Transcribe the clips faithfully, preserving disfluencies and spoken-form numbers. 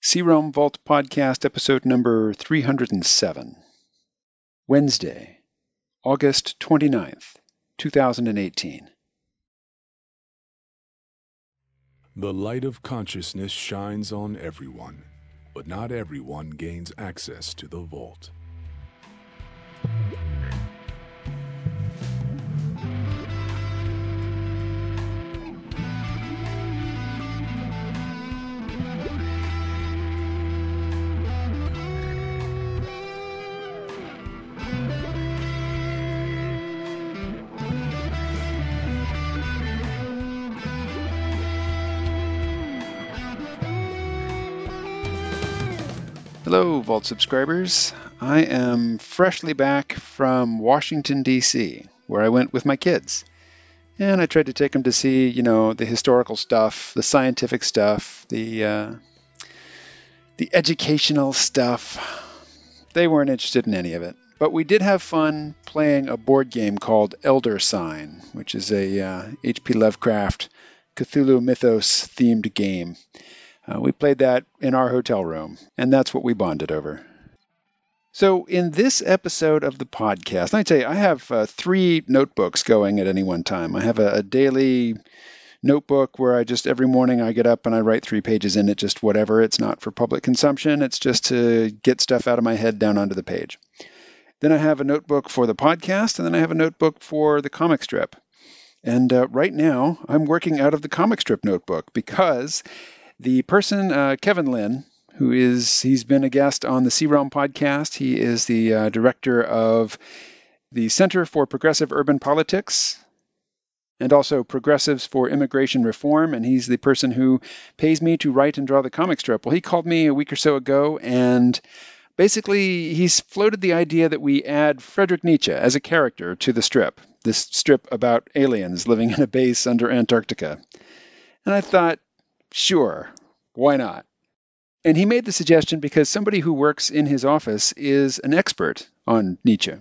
C-Realm Vault Podcast, episode number three hundred seven. Wednesday, August twenty-ninth, two thousand eighteen. The light of consciousness shines on everyone, but not everyone gains access to the vault. Hello, Vault subscribers. I am freshly back from Washington, D C, where I went with my kids. And I tried to take them to see, you know, the historical stuff, the scientific stuff, the, uh, the educational stuff. They weren't interested in any of it. But we did have fun playing a board game called Elder Sign, which is a uh, H P Lovecraft Cthulhu Mythos themed game. Uh, we played that in our hotel room, and that's what we bonded over. So in this episode of the podcast, let me tell you, I have uh, three notebooks going at any one time. I have a, a daily notebook where I just, every morning I get up and I write three pages in it, just whatever. It's not for public consumption. It's just to get stuff out of my head down onto the page. Then I have a notebook for the podcast, and then I have a notebook for the comic strip. And uh, right now, I'm working out of the comic strip notebook because the person, uh, Kevin Lynn, who is, he's been a guest on the C-Realm podcast. He is the uh, director of the Center for Progressive Urban Politics and also Progressives for Immigration Reform. And he's the person who pays me to write and draw the comic strip. Well, he called me a week or so ago, and basically he's floated the idea that we add Friedrich Nietzsche as a character to the strip, this strip about aliens living in a base under Antarctica. And I thought, sure, why not? And he made the suggestion because somebody who works in his office is an expert on Nietzsche.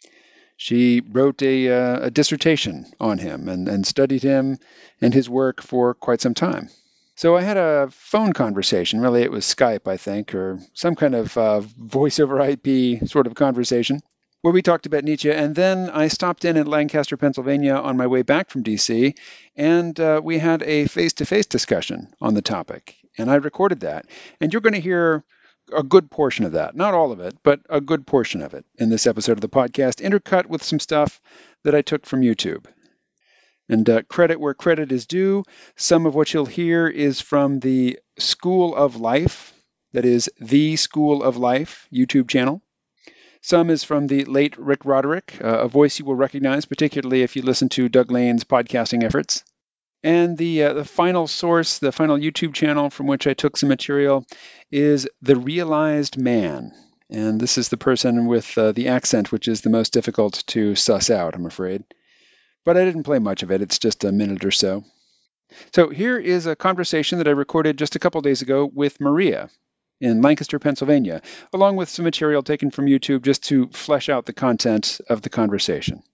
She wrote a, uh, a dissertation on him and, and studied him and his work for quite some time. So I had a phone conversation, really it was Skype, I think, or some kind of uh, voice over I P sort of conversation, where we talked about Nietzsche. And then I stopped in at Lancaster, Pennsylvania on my way back from D C, and uh, we had a face-to-face discussion on the topic. And I recorded that. And you're going to hear a good portion of that. Not all of it, but a good portion of it in this episode of the podcast, intercut with some stuff that I took from YouTube. And uh, credit where credit is due. Some of what you'll hear is from the School of Life, that is the School of Life YouTube channel. Some is from the late Rick Roderick, uh, a voice you will recognize, particularly if you listen to Doug Lane's podcasting efforts. And the uh, the final source, the final YouTube channel from which I took some material, is The Realized Man. And this is the person with uh, the accent, which is the most difficult to suss out, I'm afraid. But I didn't play much of it. It's just a minute or so. So here is a conversation that I recorded just a couple days ago with Maria in Lancaster, Pennsylvania, along with some material taken from YouTube just to flesh out the content of the conversation.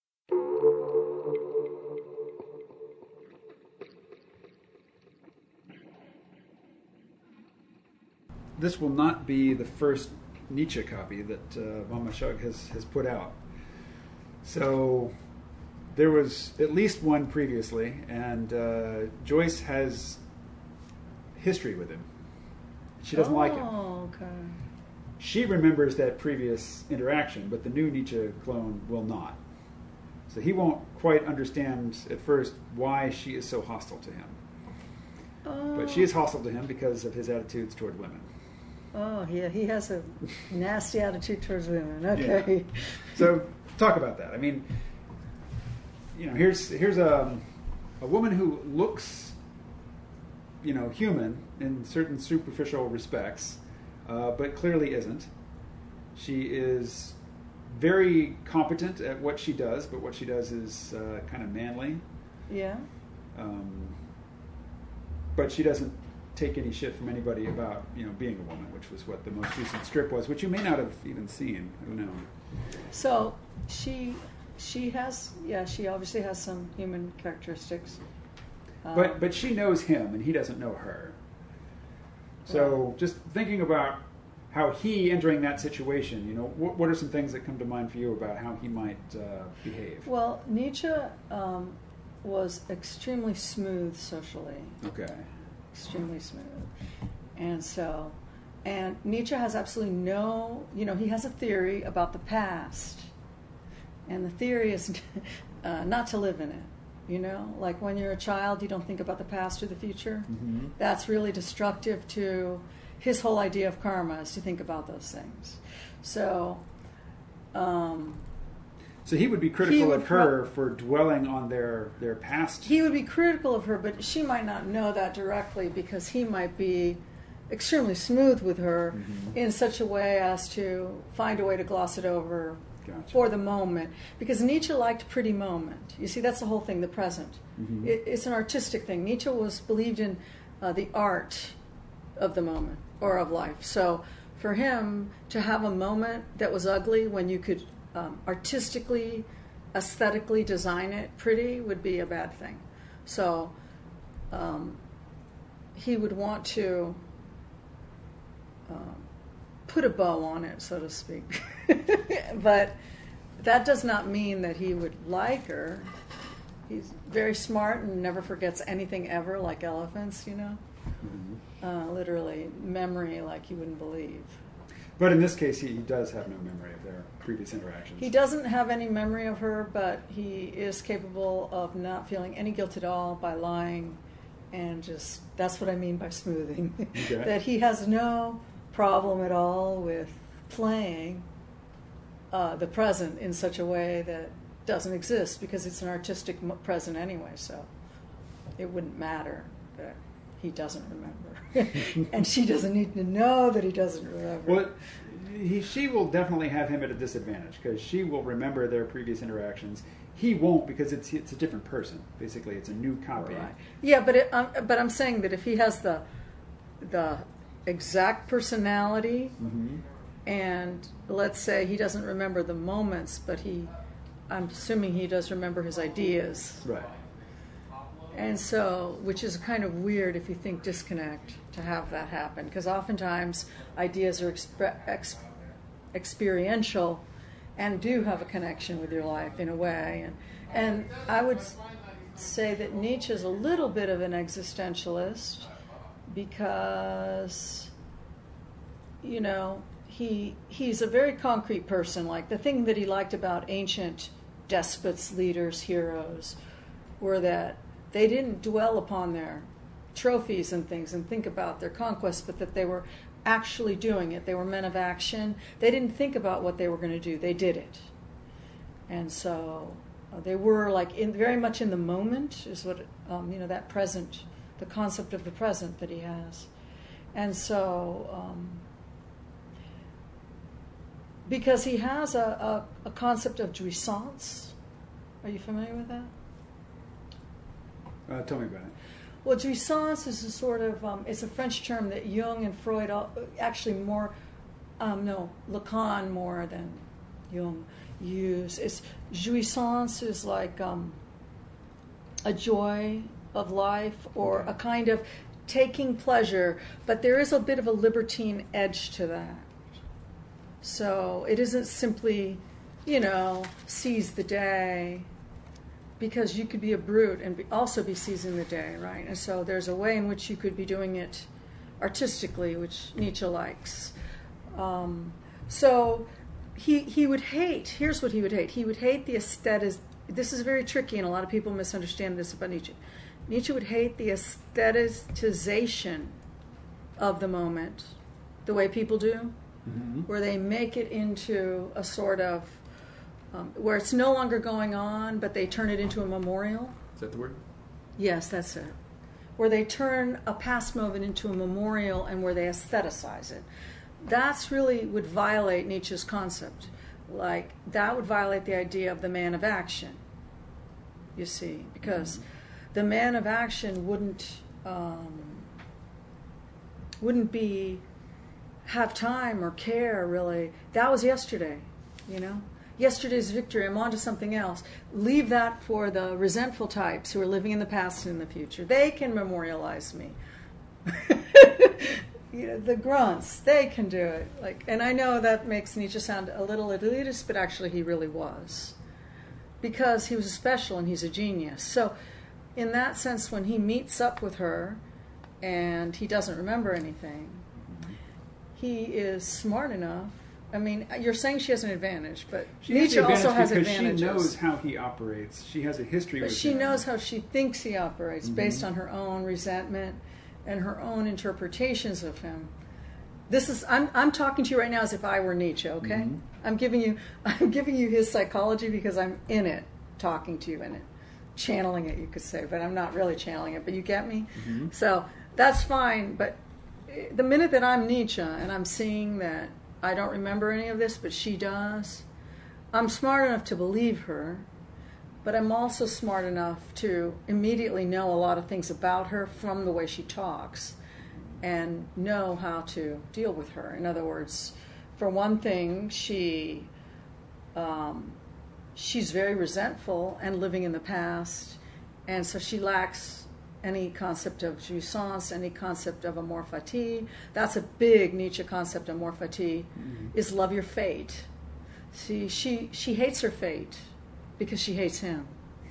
This will not be the first Nietzsche copy that uh, von Maschag has, has put out. So there was at least one previously, and uh, Joyce has history with him. She doesn't oh, like him. Okay. She remembers that previous interaction, but the new Nietzsche clone will not. So he won't quite understand at first why she is so hostile to him. Oh. But she is hostile to him because of his attitudes toward women. Oh, yeah, he has a nasty attitude towards women. Okay. Yeah. So talk about that. I mean, you know, here's here's a a woman who looks, you know, human in certain superficial respects, uh, but clearly isn't. She is very competent at what she does, but what she does is uh, kind of manly. Yeah. Um, but she doesn't take any shit from anybody about, you know, being a woman, which was what the most recent strip was, which you may not have even seen. Who knows? So she she has, yeah, she obviously has some human characteristics. Um, But but she knows him, and he doesn't know her. So just thinking about how he entering that situation, you know, what, what are some things that come to mind for you about how he might uh, behave? Well, Nietzsche um, was extremely smooth socially. Okay. Extremely smooth. And so, and Nietzsche has absolutely no, you know, he has a theory about the past. And the theory is uh, not to live in it. You know, like when you're a child, you don't think about the past or the future. Mm-hmm. That's really destructive to his whole idea of karma, is to think about those things. So, um, so he would be critical he would of her pro- for dwelling on their, their past. He would be critical of her, but she might not know that directly, because he might be extremely smooth with her Mm-hmm. in such a way as to find a way to gloss it over. Gotcha. For the moment, because Nietzsche liked pretty moment. You see, that's the whole thing, the present. Mm-hmm. It, it's an artistic thing. Nietzsche was believed in uh, the art of the moment or of life. So for him to have a moment that was ugly when you could um, artistically, aesthetically design it pretty would be a bad thing. So um, he would want to um, put a bow on it, so to speak. But that does not mean that he would like her. He's very smart and never forgets anything ever, like elephants, you know. Mm-hmm. Uh, literally, memory like you wouldn't believe. But in this case, he, he does have no memory of their previous interactions. He doesn't have any memory of her, but he is capable of not feeling any guilt at all by lying, and just, that's what I mean by smoothing. Okay. That he has no problem at all with playing uh, the present in such a way that doesn't exist, because it's an artistic m- present anyway, so it wouldn't matter that he doesn't remember. And she doesn't need to know that he doesn't remember. Well, he, she will definitely have him at a disadvantage, because she will remember their previous interactions. He won't, because it's it's a different person. Basically, it's a new copy. Right. Yeah, but it, um, but I'm saying that if he has the the exact personality, Mm-hmm. and let's say he doesn't remember the moments, but he, I'm assuming he does remember his ideas. Right. And so, which is kind of weird if you think disconnect to have that happen, because oftentimes ideas are expre- ex- experiential and do have a connection with your life in a way. And and I would say that Nietzsche is a little bit of an existentialist, because, you know, he he's a very concrete person. Like, the thing that he liked about ancient despots, leaders, heroes, were that they didn't dwell upon their trophies and things and think about their conquests, but that they were actually doing it. They were men of action. They didn't think about what they were going to do. They did it. And so uh, they were like in, very much in the moment, is what, um, you know, that present, the concept of the present that he has. And so, um, because he has a, a, a concept of jouissance. Are you familiar with that? Uh, tell me about it. Well, jouissance is a sort of, um, it's a French term that Jung and Freud, all, actually more, um, no, Lacan more than Jung use. It's, jouissance is like um, a joy of life, or Okay. a kind of taking pleasure, but there is a bit of a libertine edge to that. So it isn't simply, you know, seize the day, because you could be a brute and be, also be seizing the day, right? And so there's a way in which you could be doing it artistically, which Nietzsche likes. Um, so he he would hate, here's what he would hate. He would hate the aesthetic. This is very tricky, and a lot of people misunderstand this about Nietzsche. Nietzsche would hate the aestheticization of the moment, the way people do, Mm-hmm. where they make it into a sort of, Um, where it's no longer going on, but they turn it into a memorial. Is that the word? Yes, that's it. Where they turn a past moment into a memorial, and where they aestheticize it. That's really would violate Nietzsche's concept. Like, that would violate the idea of the man of action, you see, because the man of action wouldn't um, wouldn't be have time or care, really. That was yesterday, you know. Yesterday's victory, I'm on to something else. Leave that for the resentful types who are living in the past and in the future. They can memorialize me. you know, the grunts, they can do it. Like, and I know that makes Nietzsche sound a little elitist, but actually he really was. Because he was special and he's a genius. So in that sense, when he meets up with her and he doesn't remember anything, he is smart enough. I mean, you're saying she has an advantage, but she Nietzsche has also has because advantages. She knows how he operates. She has a history but with she him. knows how she thinks he operates mm-hmm. based on her own resentment and her own interpretations of him. This is I'm I'm talking to you right now as if I were Nietzsche, okay? Mm-hmm. I'm giving you I'm giving you his psychology because I'm in it, talking to you in it. Channeling it, you could say, but I'm not really channeling it, but you get me? Mm-hmm. So that's fine, but the minute that I'm Nietzsche and I'm seeing that I don't remember any of this, but she does, I'm smart enough to believe her, but I'm also smart enough to immediately know a lot of things about her from the way she talks and know how to deal with her. In other words, for one thing, she um, she's very resentful and living in the past, and so she lacks any concept of jouissance, any concept of amor fati. That's a big Nietzsche concept, amor fati, mm-hmm. is love your fate. See, she, she hates her fate because she hates him.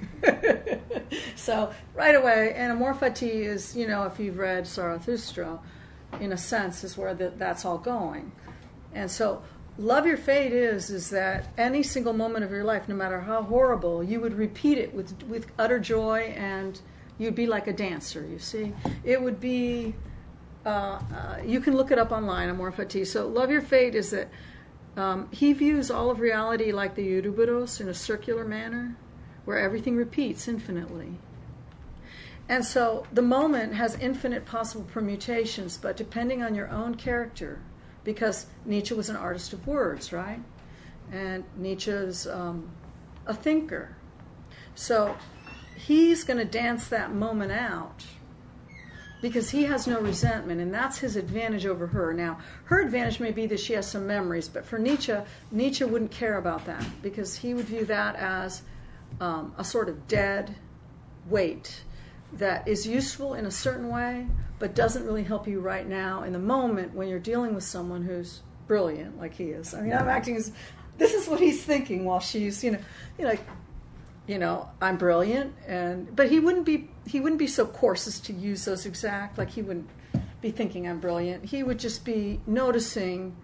So, right away, and amor fati is, you know, if you've read Zarathustra, in a sense, is where the, that's all going. And so, love your fate is, is that any single moment of your life, no matter how horrible, you would repeat it with, with utter joy, and you'd be like a dancer, you see. It would be, uh, uh, you can look it up online, amor fati. So love your fate is that um, he views all of reality like the Ouroboros in a circular manner, where everything repeats infinitely. And so the moment has infinite possible permutations, but depending on your own character, because Nietzsche was an artist of words, right? And Nietzsche's um, a thinker. So he's going to dance that moment out because he has no resentment, and that's his advantage over her. Now, her advantage may be that she has some memories, but for Nietzsche, Nietzsche wouldn't care about that because he would view that as um, a sort of dead weight that is useful in a certain way, but doesn't really help you right now in the moment when you're dealing with someone who's brilliant like he is. I mean, I'm acting as, this is what he's thinking while she's, you know, you know, you know, I'm brilliant, and but he wouldn't be he wouldn't be so coarse as to use those exact, like he wouldn't be thinking I'm brilliant. He would just be noticing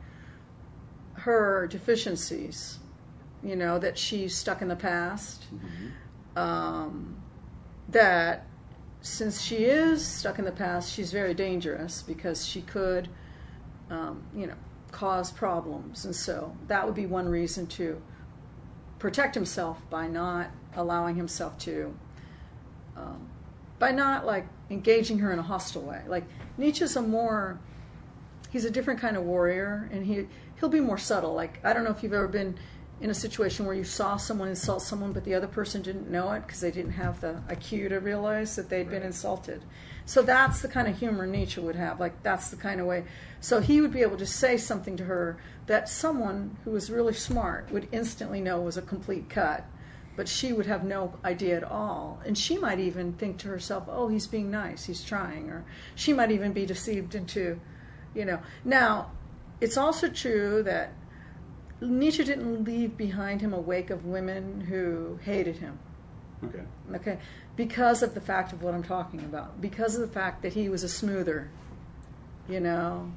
her deficiencies, you know, that she's stuck in the past, mm-hmm. um, that since she is stuck in the past, she's very dangerous because she could, um, you know, cause problems, and so that would be one reason to protect himself by not allowing himself to, um, by not like engaging her in a hostile way. Like Nietzsche's a more, he's a different kind of warrior, and he he'll be more subtle. Like I don't know if you've ever been in a situation where you saw someone insult someone, but the other person didn't know it because they didn't have the I Q to realize that they'd been insulted. So that's the kind of humor Nietzsche would have. Like that's the kind of way. So he would be able to say something to her that someone who was really smart would instantly know was a complete cut, but she would have no idea at all. And she might even think to herself, oh, he's being nice, he's trying. Or she might even be deceived into, you know. Now, it's also true that Nietzsche didn't leave behind him a wake of women who hated him. Okay. Okay. Because of the fact of what I'm talking about. Because of the fact that he was a smoother. You know.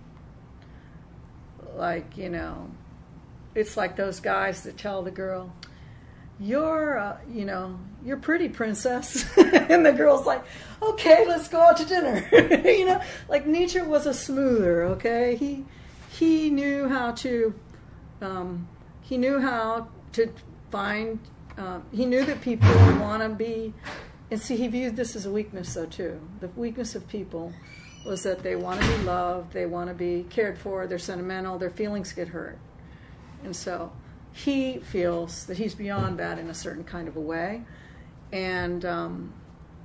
Like, you know. It's like those guys that tell the girl, you're, uh, you know, you're pretty, princess. And the girl's like, okay, let's go out to dinner. You know. Like Nietzsche was a smoother, okay? He, he knew how to... Um, he knew how to find, uh, he knew that people want to be, and see, he viewed this as a weakness, though, too. The weakness of people was that they want to be loved, they want to be cared for, they're sentimental, their feelings get hurt. And so he feels that he's beyond that in a certain kind of a way. And um,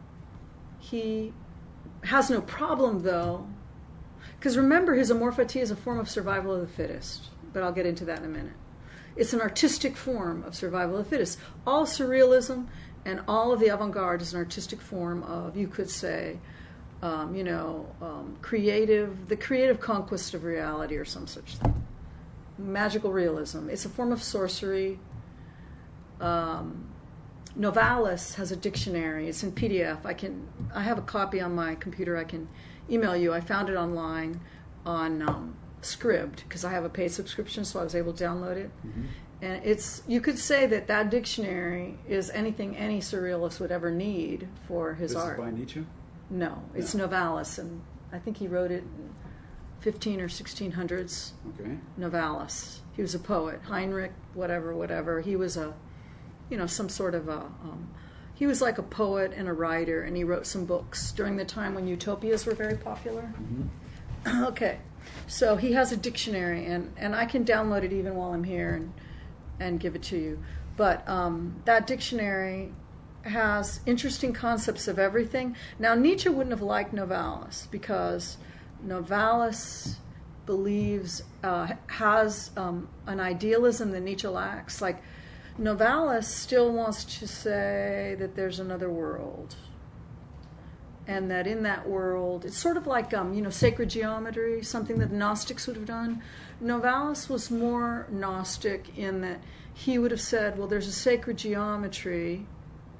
he has no problem, though, because remember, his amor fati is a form of survival of the fittest. But I'll get into that in a minute. It's an artistic form of survival of the fittest. All surrealism and all of the avant-garde is an artistic form of, you could say, um, you know, um, creative, the creative conquest of reality or some such thing. Magical realism. It's a form of sorcery. Um, Novalis has a dictionary. It's in P D F. I can. I have a copy on my computer. I can email you. I found it online on um, Scribd because I have a paid subscription, so I was able to download it. Mm-hmm. And it's, you could say that that dictionary is anything any surrealist would ever need for his this art. This is by Nietzsche? No, it's no. Novalis, and I think he wrote it in fifteen or sixteen hundreds. Okay. Novalis. He was a poet. Heinrich, whatever, whatever. He was a, you know, some sort of a, um, he was like a poet and a writer, and he wrote some books during the time when utopias were very popular. Mm-hmm. Okay. So he has a dictionary, and, and I can download it even while I'm here and and give it to you. But um, that dictionary has interesting concepts of everything. Now, Nietzsche wouldn't have liked Novalis because Novalis believes, uh, has um, an idealism that Nietzsche lacks. Like, Novalis still wants to say that there's another world, and that in that world, it's sort of like, um, you know, sacred geometry, something that the Gnostics would have done. Novalis was more Gnostic in that he would have said, well, there's a sacred geometry,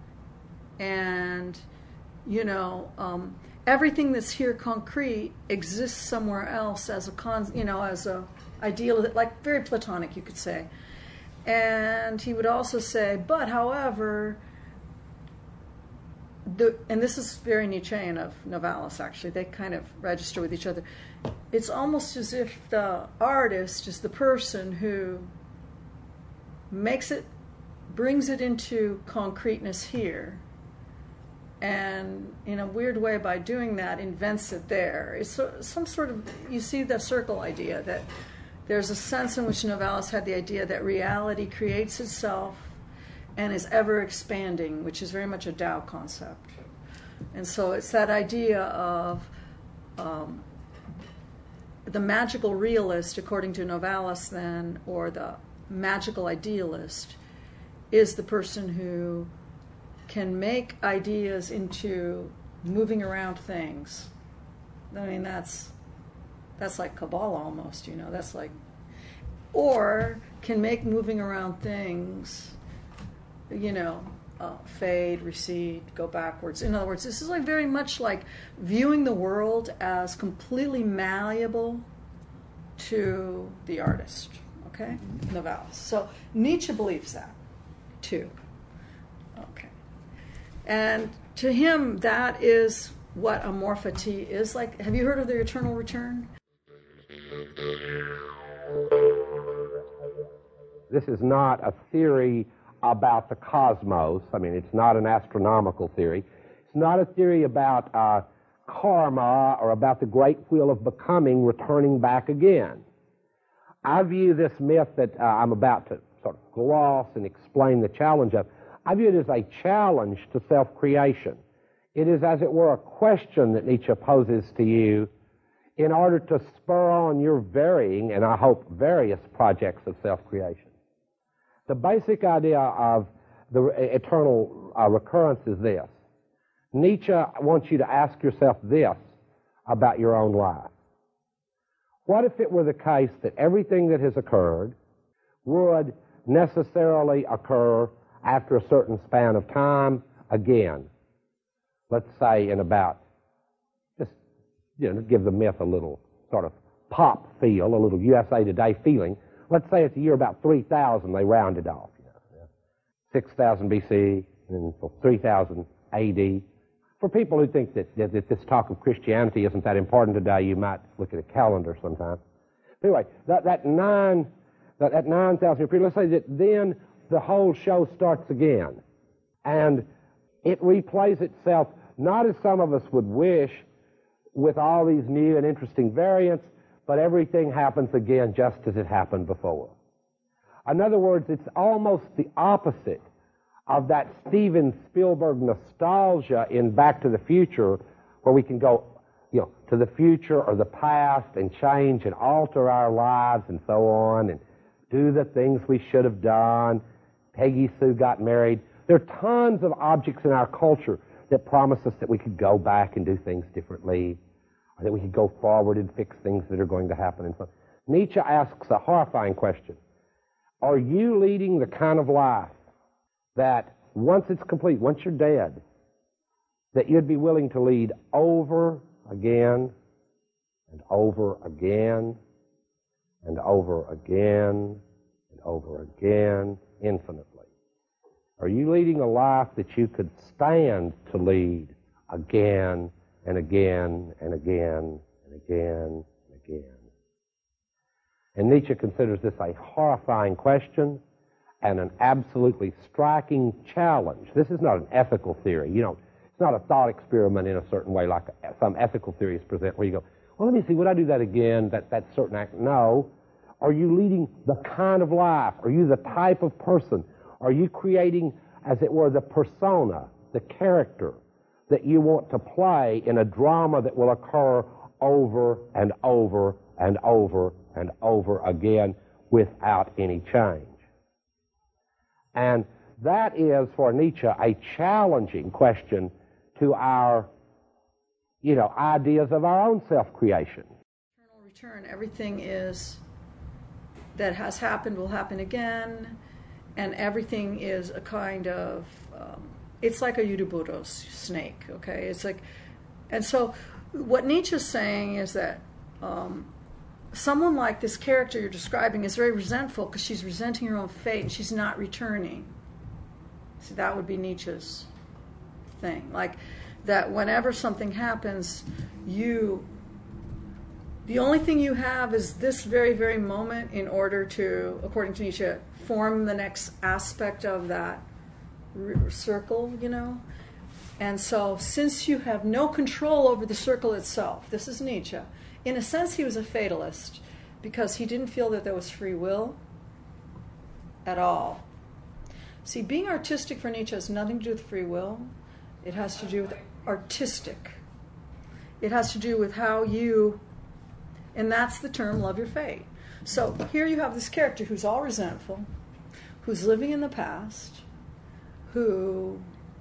and, you know, um, everything that's here concrete exists somewhere else as a, con- you know, as a ideal, like very Platonic, you could say. And he would also say, but, however, The, and this is very Nietzschean of Novalis, actually. They kind of register with each other. It's almost as if the artist is the person who makes it, brings it into concreteness here, and in a weird way, by doing that, invents it there. It's some sort of, you see the circle idea, that there's a sense in which Novalis had the idea that reality creates itself and is ever expanding, which is very much a Tao concept. And so it's that idea of um, the magical realist, according to Novalis then, or the magical idealist, is the person who can make ideas into moving around things. I mean, that's that's like Kabbalah almost, you know, that's like, or can make moving around things, you know, uh, fade, recede, go backwards. In other words, this is like very much like viewing the world as completely malleable to the artist, okay? Novalis. So Nietzsche believes that, too. Okay. And to him, that is what amorphity is like. Have you heard of the eternal return? This is not a theory about the cosmos. I mean, it's not an astronomical theory. It's not a theory about uh, karma or about the great wheel of becoming returning back again. I view this myth that uh, I'm about to sort of gloss and explain the challenge of, I view it as a challenge to self-creation. It is, as it were, a question that Nietzsche poses to you in order to spur on your varying, and I hope various, projects of self-creation. The basic idea of the eternal uh, recurrence is this. Nietzsche wants you to ask yourself this about your own life. What if it were the case that everything that has occurred would necessarily occur after a certain span of time again? Let's say in about, just, you know, give the myth a little sort of pop feel, a little U S A Today feeling. Let's say it's the year about three thousand, they rounded off. You know, six thousand B C, and three thousand A D. For people who think that, that, that this talk of Christianity isn't that important today, you might look at a calendar sometime. Anyway, that, that nine, that, that nine thousand year period, let's say that then the whole show starts again. And it replays itself, not as some of us would wish, with all these new and interesting variants, but everything happens again just as it happened before. In other words, it's almost the opposite of that Steven Spielberg nostalgia in Back to the Future, where we can go, you know, to the future or the past and change and alter our lives and so on and do the things we should have done. Peggy Sue got married. There are tons of objects in our culture that promise us that we could go back and do things differently, or that we could go forward and fix things that are going to happen. And so Nietzsche asks a horrifying question. Are you leading the kind of life that once it's complete, once you're dead, that you'd be willing to lead over again and over again and over again and over again infinitely? Are you leading a life that you could stand to lead again and again and again and again and again? And Nietzsche considers this a horrifying question and an absolutely striking challenge. This is not an ethical theory. You know, it's not a thought experiment in a certain way like some ethical theories present where you go, well, let me see, would I do that again, that, that certain act? No. Are you leading the kind of life? Are you the type of person? Are you creating, as it were, the persona, the character that you want to play in a drama that will occur over and over and over and over again without any change? And that is, for Nietzsche, a challenging question to our, you know, ideas of our own self-creation. Eternal return, everything is, that has happened will happen again, and everything is a kind of, um, it's like a Ouroboros snake, okay? It's like, and so what Nietzsche's saying is that um, someone like this character you're describing is very resentful because she's resenting her own fate and she's not returning. See, that would be Nietzsche's thing. Like, that whenever something happens, you, the only thing you have is this very, very moment in order to, according to Nietzsche, form the next aspect of that r- circle, you know? And so, since you have no control over the circle itself, this is Nietzsche. In a sense, he was a fatalist because he didn't feel that there was free will at all. See, being artistic for Nietzsche has nothing to do with free will. It has to do with artistic. It has to do with how you, and that's the term, love your fate. So here you have this character who's all resentful, who's living in the past, who,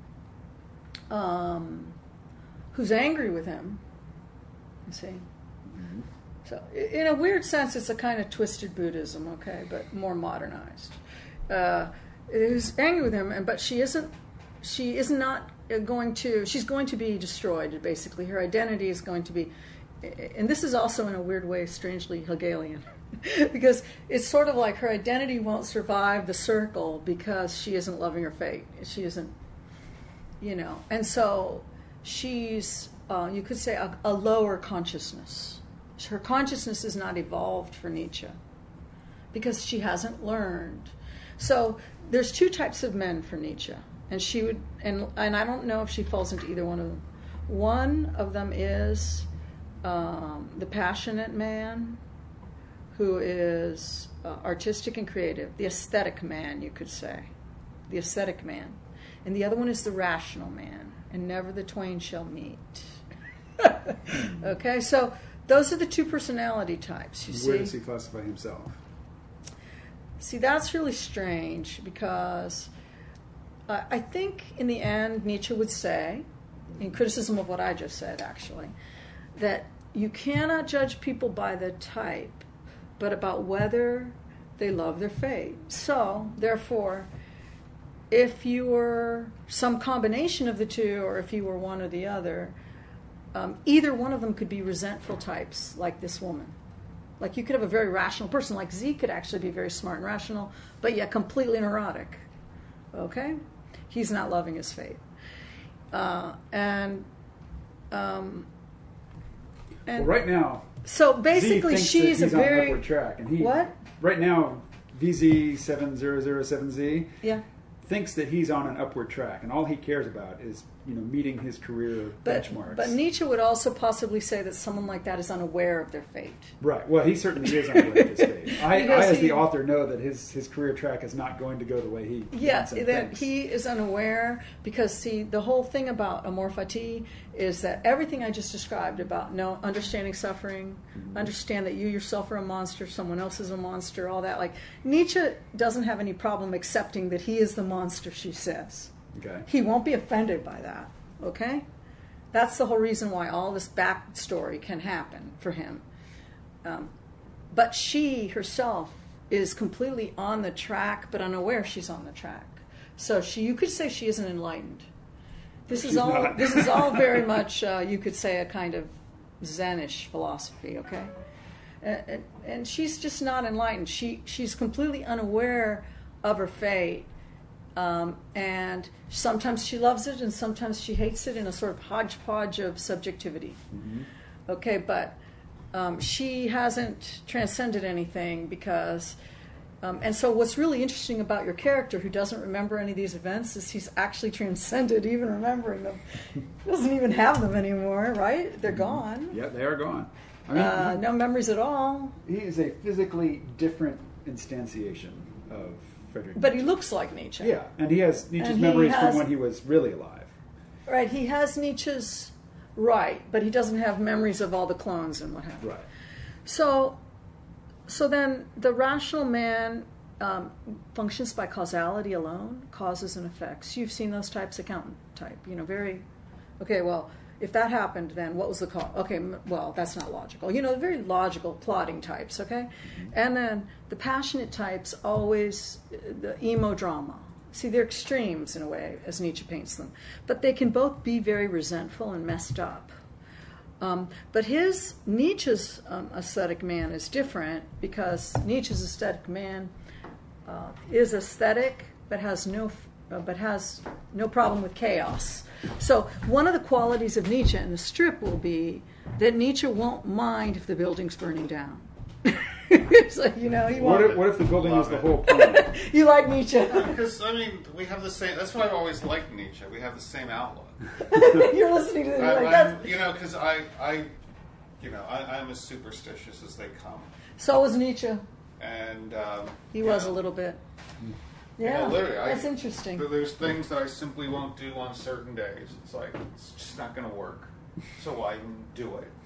um, who's angry with him, you see. Mm-hmm. So in a weird sense, it's a kind of twisted Buddhism, okay, but more modernized. Uh, who's angry with him, and but she isn't. She is not going to. She's going to be destroyed. Basically, her identity is going to be. And this is also in a weird way, strangely Hegelian, because it's sort of like her identity won't survive the circle because she isn't loving her fate. She isn't, you know, and so she's. Uh, you could say a, a lower consciousness. Her consciousness is not evolved for Nietzsche because she hasn't learned. So there's two types of men for Nietzsche, and she would, and and I don't know if she falls into either one of them. One of them is um, the passionate man, who is uh, artistic and creative, the aesthetic man, you could say, the aesthetic man, and the other one is the rational man, and never the twain shall meet. Okay, so those are the two personality types. You see, where does he classify himself? See, that's really strange because uh, I think in the end Nietzsche would say, in criticism of what I just said actually, that you cannot judge people by the type, but about whether they love their fate. So, therefore, if you were some combination of the two, or if you were one or the other, um, either one of them could be resentful types, like this woman. Like, you could have a very rational person, like Z could actually be very smart and rational, but yet completely neurotic. Okay? He's not loving his fate. Uh, and, um, and well, right now, so basically, Z thinks she's that he's a on an very upward track, and he what? Right now, V Z seven zero zero seven Z Yeah. thinks that he's on an upward track, and all he cares about is, you know, meeting his career But, benchmarks. but Nietzsche would also possibly say that someone like that is unaware of their fate. Right. Well, he certainly is unaware of his fate. I, Because I, as he- the author, know that his, his career track is not going to go the way he Yeah, wants and that thinks. he is unaware because, see, the whole thing about amor fati is that everything I just described about no understanding suffering, mm-hmm. understand that you yourself are a monster, someone else is a monster, all that. Like, Nietzsche doesn't have any problem accepting that he is the monster, she says. Okay. He won't be offended by that. Okay? That's the whole reason why all this backstory can happen for him. Um, but she herself is completely on the track, but unaware she's on the track. So she, you could say she isn't enlightened. This She's is all. not. This is all very much, uh, you could say, a kind of Zenish philosophy. Okay, and, and, and she's just not enlightened. She she's completely unaware of her fate, um, and sometimes she loves it, and sometimes she hates it in a sort of hodgepodge of subjectivity. Mm-hmm. Okay, but um, she hasn't transcended anything because. Um, and so what's really interesting about your character who doesn't remember any of these events is he's actually transcended even remembering them. He doesn't even have them anymore, right? They're gone. Yeah, they are gone. I mean, Uh, no memories at all. he is a physically different instantiation of Friedrich But he Nietzsche. looks like Nietzsche. Yeah, and he has Nietzsche's And he memories has- from when he was really alive. Right, he has Nietzsche's right, but he doesn't have memories of all the clones and what have you. Right. So, so then the rational man um, functions by causality alone, causes and effects. You've seen those types, accountant type, you know, very, okay, well, if that happened, then what was the cause? Okay, m- well, that's not logical. You know, very logical, plotting types, okay? Mm-hmm. And then the passionate types always, uh, the emo drama. See, they're extremes in a way, as Nietzsche paints them. But they can both be very resentful and messed up. Um, but his, Nietzsche's um, aesthetic man is different because Nietzsche's aesthetic man uh, is aesthetic but has no uh, but has no problem with chaos. So one of the qualities of Nietzsche in the strip will be that Nietzsche won't mind if the building's burning down. So, you know, he What won't. if, what if the building Love was the it. whole planet? You like Nietzsche? Because, I mean, we have the same, that's why I've always liked Nietzsche. We have the same outlook. You're listening to this. I, You're like, I'm, that's... you know, because I, I, you know, I, I'm as superstitious as they come. So was Nietzsche. And, um, He you was know, a little bit. you Yeah, know, literally, I- that's interesting. But there's things that I simply won't do on certain days. It's like, it's just not going to work. So why even do it?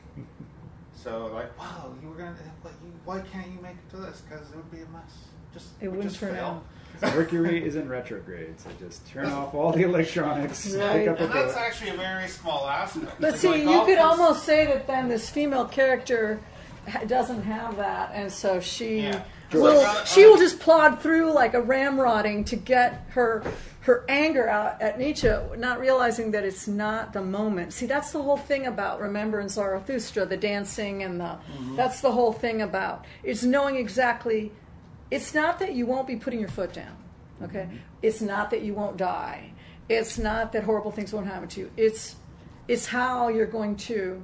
So, like, wow, you were going to, why can't you make it to this? Because it would be a mess. Just, It would wouldn't just turn fail. out. Mercury is in retrograde, so just turn off all the electronics, Right. pick up a And that's book. actually a very small aspect. But It's see, like you all could this- almost say that then this female character ha- doesn't have that, and so she Yeah. will Like, uh, she uh, will just plod through like a ramrodding to get her her anger out at Nietzsche, not realizing that it's not the moment. See, that's the whole thing about Remember in Zarathustra, the dancing and the Mm-hmm. that's the whole thing about it's knowing exactly. It's not that you won't be putting your foot down, okay? Mm-hmm. It's not that you won't die. It's not that horrible things won't happen to you. It's it's how you're going to.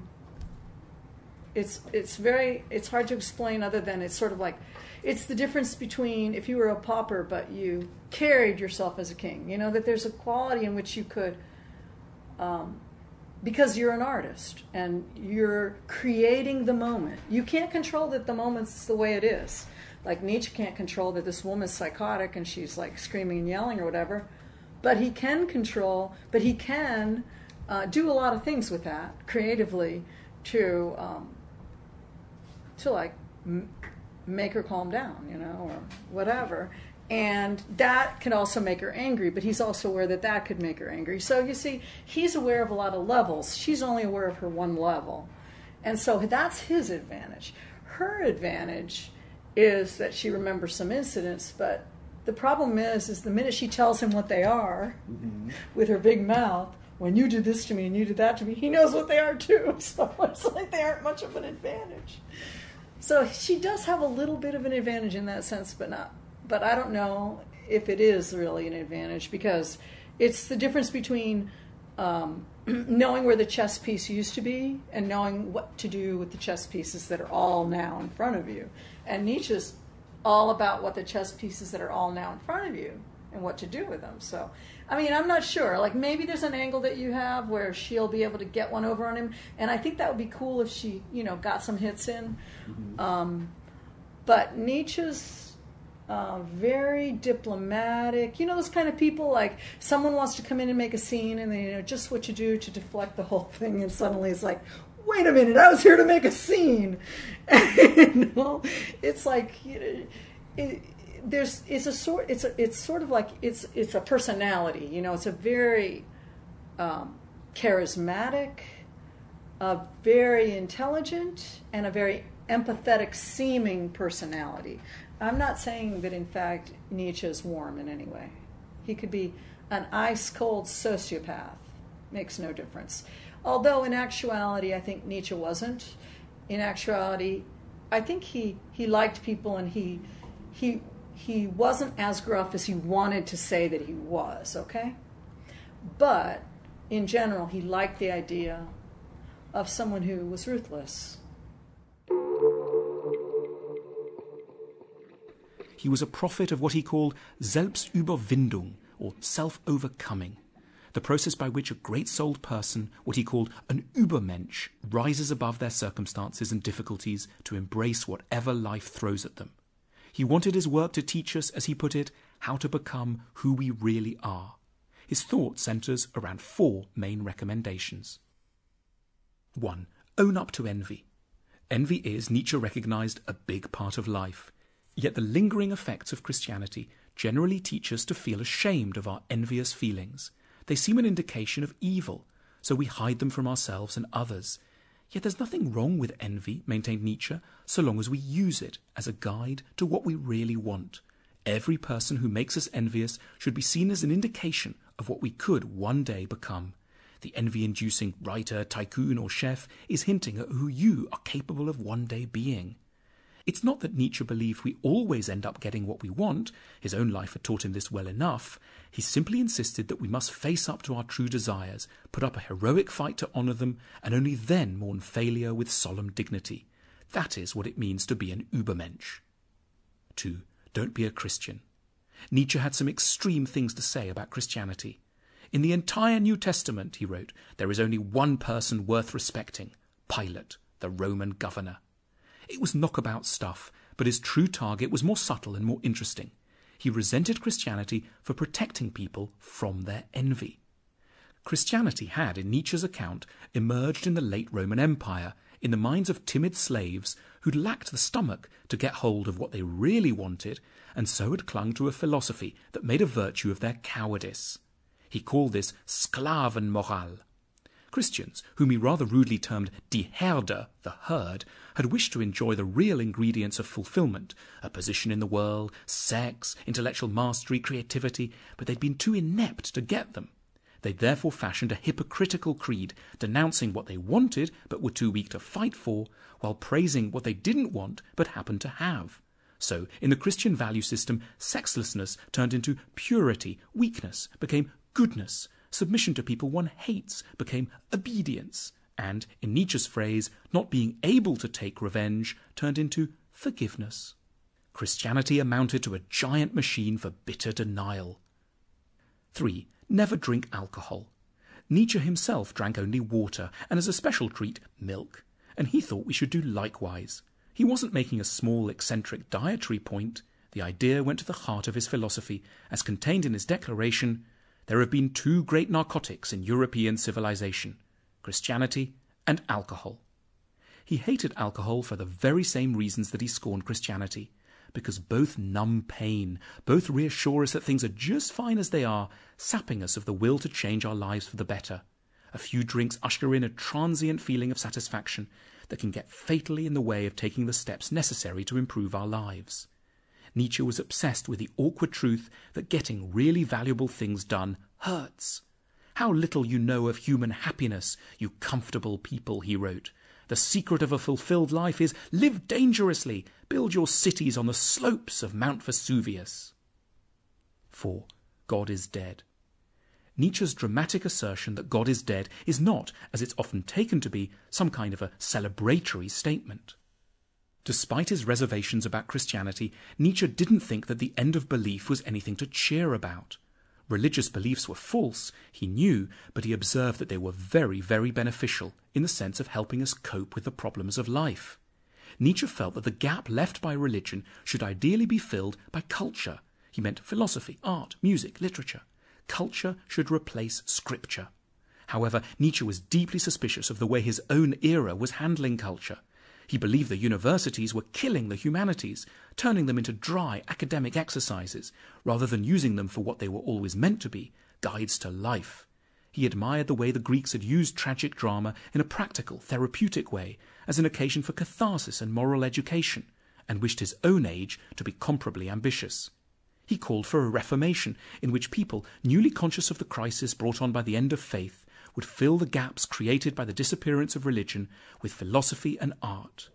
It's it's very it's hard to explain other than it's sort of like it's the difference between if you were a pauper but you carried yourself as a king. You know that there's a quality in which you could. Um, Because you're an artist and you're creating the moment. You can't control that the moment's the way it is. Like Nietzsche can't control that this woman's psychotic and she's like screaming and yelling or whatever. But he can control, but he can uh, do a lot of things with that creatively to, um, to like m- make her calm down, you know, or whatever. And that can also make her angry, but he's also aware that that could make her angry. So you see, he's aware of a lot of levels. She's only aware of her one level. And so that's his advantage. Her advantage is that she remembers some incidents, but the problem is, is the minute she tells him what they are, mm-hmm. with her big mouth, when you did this to me and you did that to me, he knows what they are too. So it's like they aren't much of an advantage. So she does have a little bit of an advantage in that sense, but not. But I don't know if it is really an advantage because it's the difference between um, knowing where the chess piece used to be and knowing what to do with the chess pieces that are all now in front of you. And Nietzsche's all about what the chess pieces that are all now in front of you and what to do with them. So, I mean, I'm not sure. Like maybe there's an angle that you have where she'll be able to get one over on him. And I think that would be cool if she, you know, got some hits in. Mm-hmm. Um, but Nietzsche's... Uh, very diplomatic, you know, those kind of people. Like someone wants to come in and make a scene, and they you know just what you do to deflect the whole thing, and suddenly it's like, wait a minute, I was here to make a scene. You know, it's like you know, it, there's it's a sort it's a, it's sort of like it's it's a personality. You know, it's a very um, charismatic, a very intelligent, and a very empathetic seeming personality. I'm not saying that, in fact, Nietzsche is warm in any way. He could be an ice-cold sociopath. Makes no difference. Although, in actuality, I think Nietzsche wasn't. In actuality, I think he, he liked people, and he he he wasn't as gruff as he wanted to say that he was, okay? But, in general, he liked the idea of someone who was ruthless. He was a prophet of what he called Selbstüberwindung, or self-overcoming, the process by which a great-souled person, what he called an Übermensch, rises above their circumstances and difficulties to embrace whatever life throws at them. He wanted his work to teach us, as he put it, how to become who we really are. His thought centers around four main recommendations. One, own up to envy. Envy is, Nietzsche recognized, a big part of life. Yet the lingering effects of Christianity generally teach us to feel ashamed of our envious feelings. They seem an indication of evil, so we hide them from ourselves and others. Yet there's nothing wrong with envy, maintained Nietzsche, so long as we use it as a guide to what we really want. Every person who makes us envious should be seen as an indication of what we could one day become. The envy-inducing writer, tycoon, or chef is hinting at who you are capable of one day being. It's not that Nietzsche believed we always end up getting what we want. His own life had taught him this well enough. He simply insisted that we must face up to our true desires, put up a heroic fight to honour them, and only then mourn failure with solemn dignity. That is what it means to be an Übermensch. Two, don't be a Christian. Nietzsche had some extreme things to say about Christianity. In the entire New Testament, he wrote, there is only one person worth respecting, Pilate, the Roman governor. It was knockabout stuff, but his true target was more subtle and more interesting. He resented Christianity for protecting people from their envy. Christianity had, in Nietzsche's account, emerged in the late Roman Empire, in the minds of timid slaves who'd lacked the stomach to get hold of what they really wanted, and so had clung to a philosophy that made a virtue of their cowardice. He called this Sklavenmoral. Christians, whom he rather rudely termed die Herde, the herd, had wished to enjoy the real ingredients of fulfillment, a position in the world, sex, intellectual mastery, creativity, but they'd been too inept to get them. They'd therefore fashioned a hypocritical creed, denouncing what they wanted but were too weak to fight for, while praising what they didn't want but happened to have. So, in the Christian value system, sexlessness turned into purity, weakness became goodness, submission to people one hates became obedience, and, in Nietzsche's phrase, not being able to take revenge turned into forgiveness. Christianity amounted to a giant machine for bitter denial. Three, never drink alcohol. Nietzsche himself drank only water, and as a special treat, milk, and he thought we should do likewise. He wasn't making a small, eccentric dietary point. The idea went to the heart of his philosophy, as contained in his declaration, there have been two great narcotics in European civilization, Christianity and alcohol. He hated alcohol for the very same reasons that he scorned Christianity, because both numb pain, both reassure us that things are just fine as they are, sapping us of the will to change our lives for the better. A few drinks usher in a transient feeling of satisfaction that can get fatally in the way of taking the steps necessary to improve our lives. Nietzsche was obsessed with the awkward truth that getting really valuable things done hurts. How little you know of human happiness, you comfortable people, he wrote. The secret of a fulfilled life is live dangerously, build your cities on the slopes of Mount Vesuvius. Four, God is dead. Nietzsche's dramatic assertion that God is dead is not, as it's often taken to be, some kind of a celebratory statement. Despite his reservations about Christianity, Nietzsche didn't think that the end of belief was anything to cheer about. Religious beliefs were false, he knew, but he observed that they were very, very beneficial in the sense of helping us cope with the problems of life. Nietzsche felt that the gap left by religion should ideally be filled by culture. He meant philosophy, art, music, literature. Culture should replace scripture. However, Nietzsche was deeply suspicious of the way his own era was handling culture. He believed the universities were killing the humanities, turning them into dry academic exercises, rather than using them for what they were always meant to be, guides to life. He admired the way the Greeks had used tragic drama in a practical, therapeutic way, as an occasion for catharsis and moral education, and wished his own age to be comparably ambitious. He called for a reformation in which people, newly conscious of the crisis brought on by the end of faith, would fill the gaps created by the disappearance of religion with philosophy and art.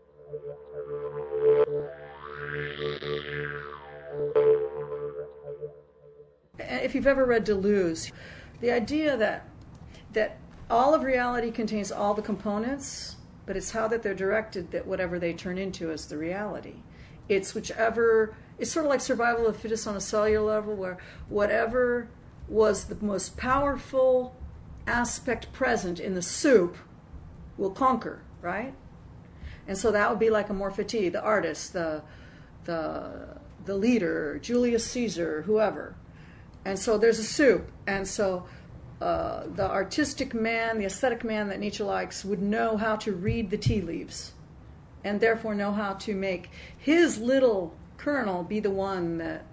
If you've ever read Deleuze, the idea that that all of reality contains all the components, but it's how that they're directed that whatever they turn into is the reality. It's whichever, it's sort of like survival of the fittest on a cellular level, where whatever was the most powerful aspect present in the soup will conquer, right? And so that would be like a morphety, the artist, the the the leader, Julius Caesar, whoever. And so there's a soup, and so uh, the artistic man, the aesthetic man that Nietzsche likes, would know how to read the tea leaves, and therefore know how to make his little kernel be the one that,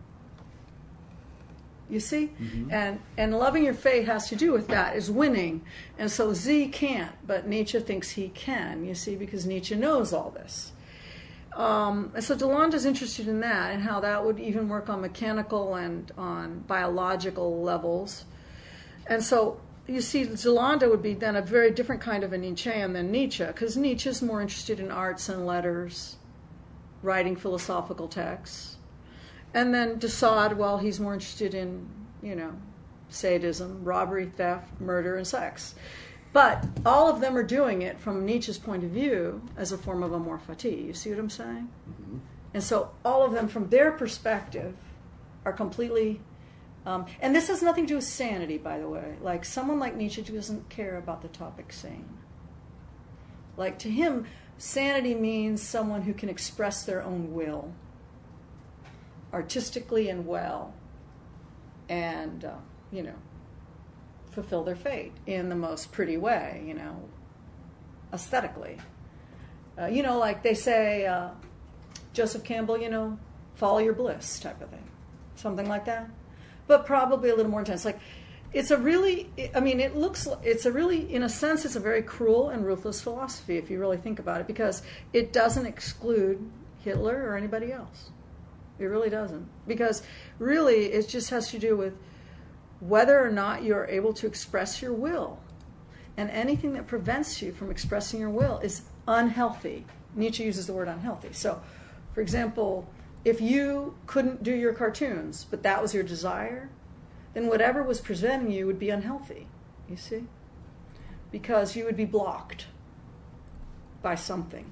you see? Mm-hmm. And and loving your fate has to do with that, is winning. And so Z can't, but Nietzsche thinks he can, you see, because Nietzsche knows all this. Um, and so Delanda's interested in that, and how that would even work on mechanical and on biological levels. And so you see, Delanda would be then a very different kind of a Nietzschean than Nietzsche, because Nietzsche's more interested in arts and letters, writing philosophical texts. And then de Sade, well, he's more interested in, you know, sadism, robbery, theft, murder, and sex. But all of them are doing it from Nietzsche's point of view as a form of amor fati. You see what I'm saying? Mm-hmm. And so all of them, from their perspective, are completely... Um, and this has nothing to do with sanity, by the way. Like, someone like Nietzsche doesn't care about the topic sane. Like, to him, sanity means someone who can express their own will artistically and well, and, uh, you know, fulfill their fate in the most pretty way, you know, aesthetically. Uh, you know, like they say, uh, Joseph Campbell, you know, follow your bliss type of thing. Something like that. But probably a little more intense. Like, it's a really, I mean, it looks, it's a really, in a sense, it's a very cruel and ruthless philosophy if you really think about it, because it doesn't exclude Hitler or anybody else. It really doesn't. Because really, it just has to do with whether or not you're able to express your will. And anything that prevents you from expressing your will is unhealthy. Nietzsche uses the word unhealthy. So, for example, if you couldn't do your cartoons, but that was your desire, then whatever was preventing you would be unhealthy, you see? Because you would be blocked by something.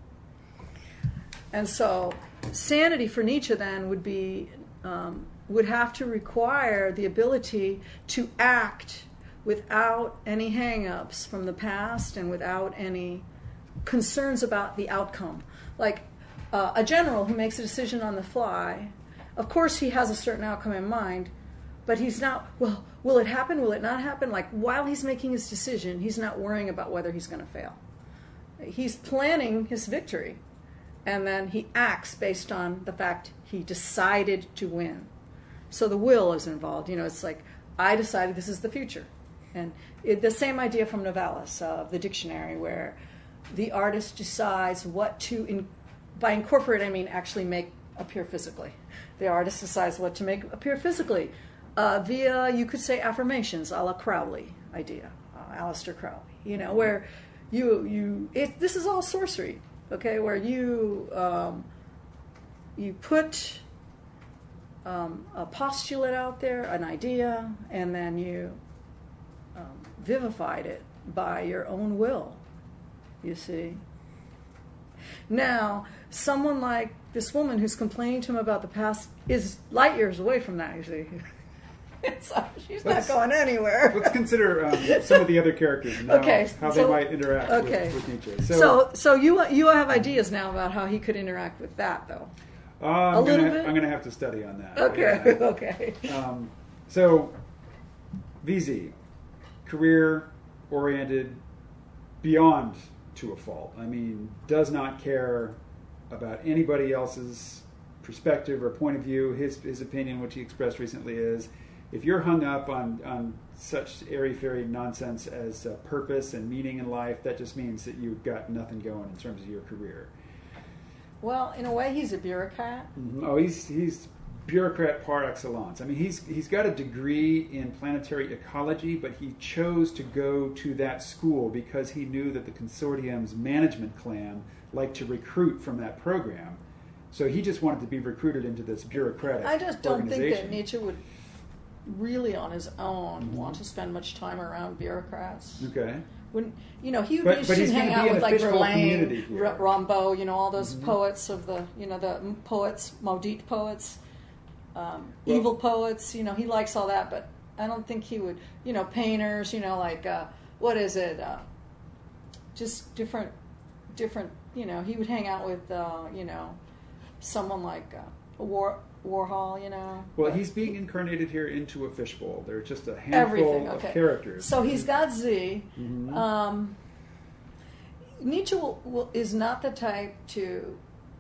And so sanity for Nietzsche then would be... Um, would have to require the ability to act without any hang-ups from the past and without any concerns about the outcome. Like uh, a general who makes a decision on the fly, of course he has a certain outcome in mind, but he's not, well, will it happen, will it not happen? Like, while he's making his decision, he's not worrying about whether he's going to fail. He's planning his victory, and then he acts based on the fact he decided to win. So the will is involved. You know, it's like, I decided this is the future. And it, the same idea from Novalis, of uh, the dictionary, where the artist decides what to, in, by incorporate, I mean actually make appear physically. The artist decides what to make appear physically uh, via, you could say, affirmations, a la Crowley idea, uh, Aleister Crowley. You know, where you, you it, this is all sorcery, okay, where you, um, you put... Um, a postulate out there, an idea, and then you um, vivified it by your own will, you see. Now, someone like this woman who's complaining to him about the past is light years away from that, you see. So she's let's, not going anywhere. Let's consider um, some of the other characters and how, okay, how so, they might interact okay. with, with Nietzsche. So, so, so you, you have ideas now about how he could interact with that, though. Uh, I'm a little gonna, bit? I'm going to have to study on that. Okay, yeah. okay. Um, so, V Z, career-oriented beyond to a fault. I mean, does not care about anybody else's perspective or point of view. His his opinion, which he expressed recently, is if you're hung up on, on such airy-fairy nonsense as uh, purpose and meaning in life, that just means that you've got nothing going in terms of your career. Well, in a way, he's a bureaucrat. Mm-hmm. Oh, he's he's bureaucrat par excellence. I mean, he's he's got a degree in planetary ecology, but he chose to go to that school because he knew that the consortium's management clan liked to recruit from that program. So he just wanted to be recruited into this bureaucratic I just don't think organization. that Nietzsche would really on his own mm-hmm. want to spend much time around bureaucrats. Okay. When you know he but, would but just hang out with like Verlaine, R- Rimbaud, you know all those mm-hmm. poets of the you know the poets, maudit poets, um, well, evil poets. You know he likes all that, but I don't think he would. You know painters. You know like uh, what is it? Uh, just different, different. You know he would hang out with uh, you know someone like uh, War. Warhol, you know. Well, he's being incarnated here into a fishbowl. There are just a handful Everything, of okay. characters. So he's got Z. Mm-hmm. Um, Nietzsche will, will, is not the type to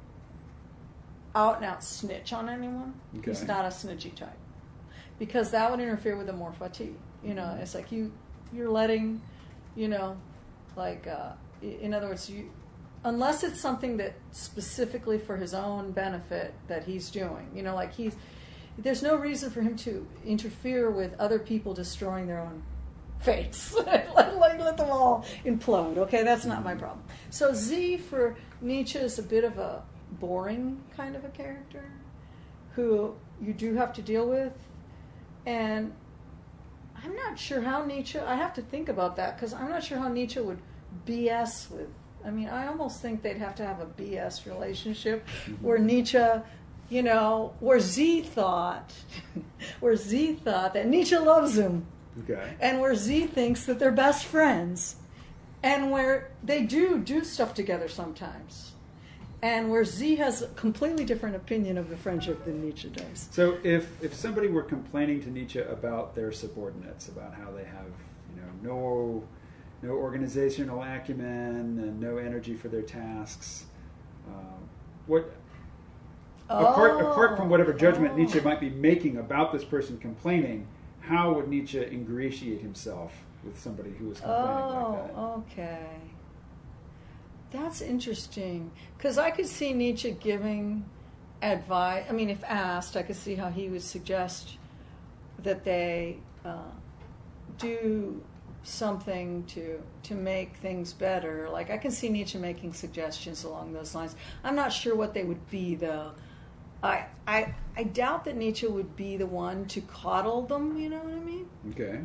out and out snitch on anyone. Okay. He's not a snitchy type because that would interfere with the mort fati. You know, it's like you you're letting, you know, like uh, in other words, you. Unless it's something that specifically for his own benefit that he's doing, you know, like he's, there's no reason for him to interfere with other people destroying their own fates. like, like let them all implode. Okay, that's not my problem. So Z for Nietzsche is a bit of a boring kind of a character who you do have to deal with, and I'm not sure how Nietzsche. I have to think about that because I'm not sure how Nietzsche would B S with. I mean, I almost think they'd have to have a B S relationship where Nietzsche, you know, where Z thought, where Z thought that Nietzsche loves him. Okay. And where Z thinks that they're best friends. And where they do do stuff together sometimes. And where Z has a completely different opinion of the friendship than Nietzsche does. So if, if somebody were complaining to Nietzsche about their subordinates, about how they have, you know, no... no organizational acumen and no energy for their tasks. Uh, what oh, apart apart from whatever judgment oh. Nietzsche might be making about this person complaining, how would Nietzsche ingratiate himself with somebody who was complaining oh, like that? okay. That's interesting. Because I could see Nietzsche giving advice. I mean, if asked, I could see how he would suggest that they uh, do something to to make things better. Like I can see Nietzsche making suggestions along those lines. I'm not sure what they would be though. I I I doubt that Nietzsche would be the one to coddle them, you know what I mean? Okay.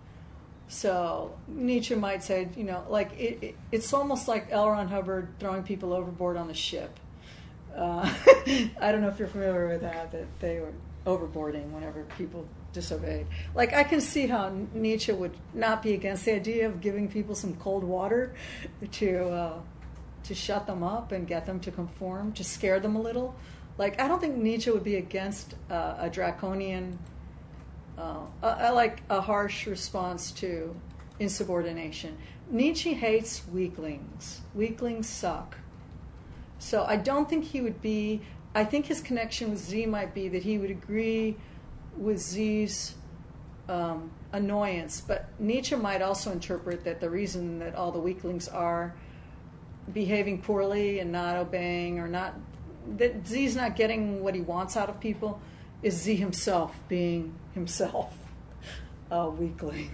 So Nietzsche might say, you know, like it, it, it's almost like L. Ron Hubbard throwing people overboard on the ship. Uh, I don't know if you're familiar with that, that they were overboarding whenever people disobeyed. Like I can see how Nietzsche would not be against the idea of giving people some cold water to uh, to shut them up and get them to conform, to scare them a little. Like I don't think Nietzsche would be against uh, a draconian, uh, a, a, like a harsh response to insubordination. Nietzsche hates weaklings. Weaklings suck. So I don't think he would be. I think his connection with Z might be that he would agree with Z's um, annoyance, but Nietzsche might also interpret that the reason that all the weaklings are behaving poorly and not obeying or not, that Z's not getting what he wants out of people, is Z himself being himself a weakling.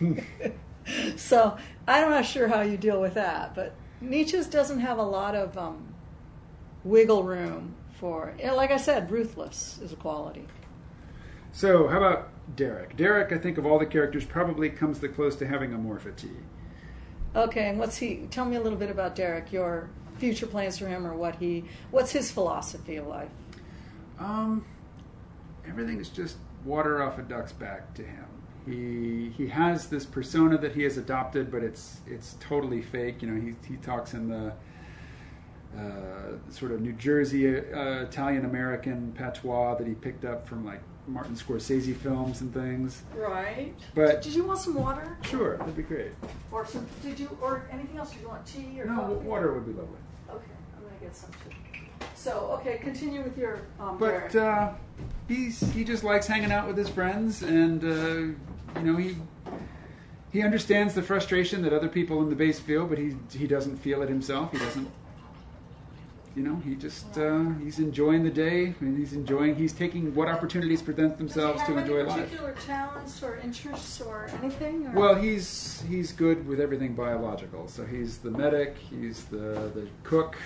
So I'm not sure how you deal with that, but Nietzsche doesn't have a lot of um, wiggle room for, like I said, ruthless is a quality. So, how about Derek? Derek, I think of all the characters, probably comes the close to having a mort fati. Okay, and what's he? Tell me a little bit about Derek. Your future plans for him, or what he? What's his philosophy of life? Um, everything's just water off a duck's back to him. He he has this persona that he has adopted, but it's it's totally fake. You know, he he talks in the uh, sort of New Jersey uh, Italian American patois that he picked up from like Martin Scorsese films and things. Right. But did you want some water? Sure, that'd be great. Or some? Did you or anything else? Did you want tea or no? coffee? Water would be lovely. Okay, I'm gonna get some too. So, okay, continue with your um, But Derek. uh, he's he just likes hanging out with his friends, and uh, you know he he understands the frustration that other people in the base feel, but he he doesn't feel it himself. He doesn't. You know, he just uh, he's enjoying the day, and he's enjoying. He's taking what opportunities present themselves to Does he enjoy have any life. particular talents or interests or anything? Or? Well, he's he's good with everything biological. So he's the medic, he's the the cook.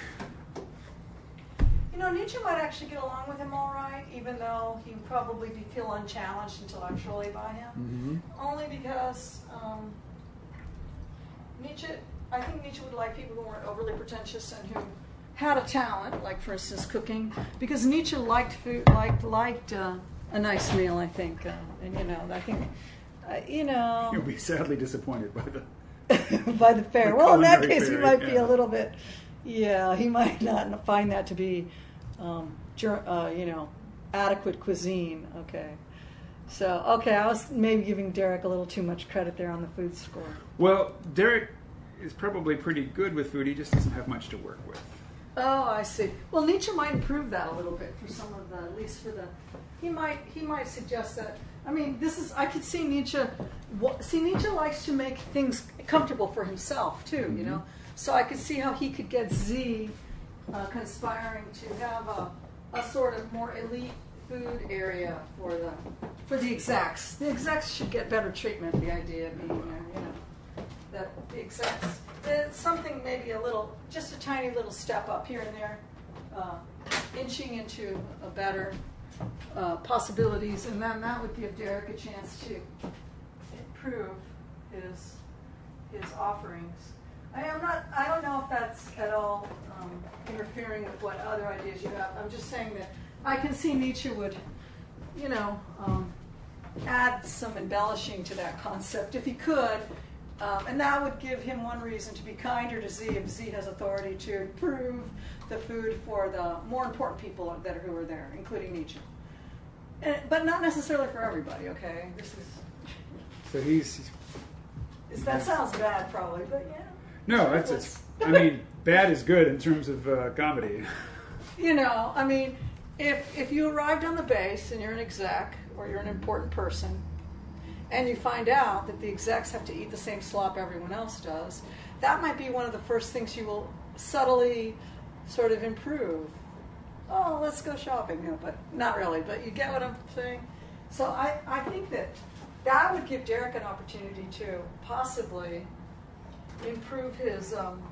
You know, Nietzsche might actually get along with him all right, even though he would probably be, feel unchallenged intellectually by him. Mm-hmm. Only because um, Nietzsche, I think Nietzsche would like people who weren't overly pretentious and who had a talent, like for instance cooking, because Nietzsche liked food, liked liked uh, a nice meal. I think, uh, and you know, I think, uh, you know, He'll be sadly disappointed by the. by the fare. The Well, in that culinary case, he fare, might be yeah. a little bit. Yeah, he might not find that to be, um, ger- uh, you know, adequate cuisine. Okay, so okay, I was maybe giving Derek a little too much credit there on the food score. Well, Derek is probably pretty good with food. He just doesn't have much to work with. Oh, I see. Well, Nietzsche might improve that a little bit for some of the, at least for the, he might he might suggest that. I mean, this is I could see Nietzsche. See, Nietzsche likes to make things comfortable for himself too. You know, so I could see how he could get Z uh, conspiring to have a, a sort of more elite food area for the for the execs. The execs should get better treatment. The idea being there, you know, that the execs. It's something maybe a little, just a tiny little step up here and there, uh, inching into a better uh, possibilities, and then that would give Derek a chance to improve his his offerings. I am not. I don't know if that's at all um, interfering with what other ideas you have. I'm just saying that I can see Nietzsche would, you know, um, add some embellishing to that concept if he could. Um, and that would give him one reason to be kinder to Z if Z has authority to improve the food for the more important people that are, who are there, including Nietzsche. And, but not necessarily for everybody, okay? This is. So he's. Is, that sounds bad, probably, but yeah. No, that's. It's, I mean, bad is good in terms of uh, comedy. You know, I mean, if if you arrived on the base and you're an exec or you're an important person, and you find out that the execs have to eat the same slop everyone else does, that might be one of the first things you will subtly sort of improve. Oh, let's go shopping. No, but not really. But you get what I'm saying? So I, I think that that would give Derek an opportunity to possibly improve his um,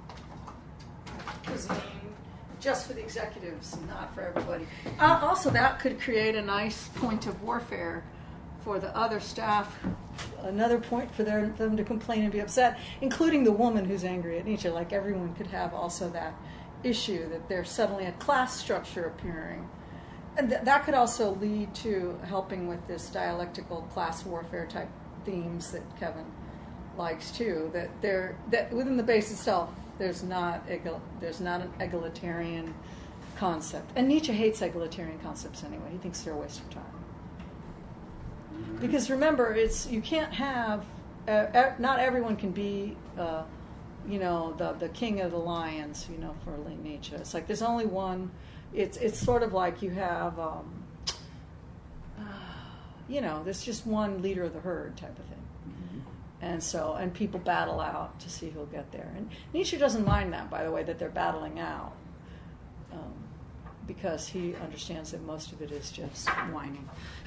cuisine just for the executives, not for everybody. Uh, also, that could create a nice point of warfare for the other staff, another point for their, them to complain and be upset, including the woman who's angry at Nietzsche. Like everyone could have also that issue that there's suddenly a class structure appearing. And th- that could also lead to helping with this dialectical class warfare type themes that Kevin likes too, that there that within the base itself there's not egal, there's not an egalitarian concept. And Nietzsche hates egalitarian concepts anyway. He thinks they're a waste of time. Because remember, it's you can't have uh, not everyone can be, uh, you know, the the king of the lions. You know, for Nietzsche, it's like there's only one. It's it's sort of like you have, um, uh, you know, there's just one leader of the herd type of thing, mm-hmm. and so and people battle out to see who'll get there. And Nietzsche doesn't mind that, by the way, that they're battling out, um, because he understands that most of it is just whining.